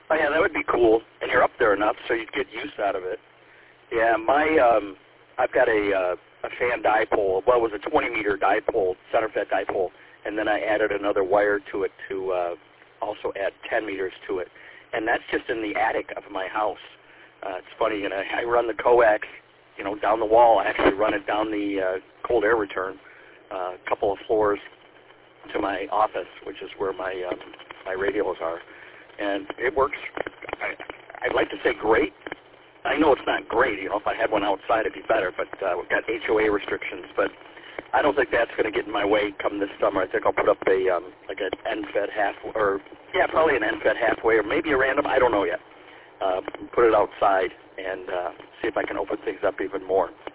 Oh yeah, that would be cool. And you're up there enough, so you'd get use out of it. Yeah, I've got a fan dipole. Well, it was a 20-meter dipole, center fed dipole, and then I added another wire to it to also add 10 meters to it. And that's just in the attic of my house. It's funny, and I run the coax, down the wall. I actually run it down the cold air return, a couple of floors to my office, which is where my radios are. And it works, I'd like to say great. I know it's not great. If I had one outside, it'd be better, but we've got HOA restrictions. But I don't think that's going to get in my way come this summer. I think I'll put up an end-fed probably an end-fed halfway, or maybe a random. I don't know yet. Put it outside and see if I can open things up even more.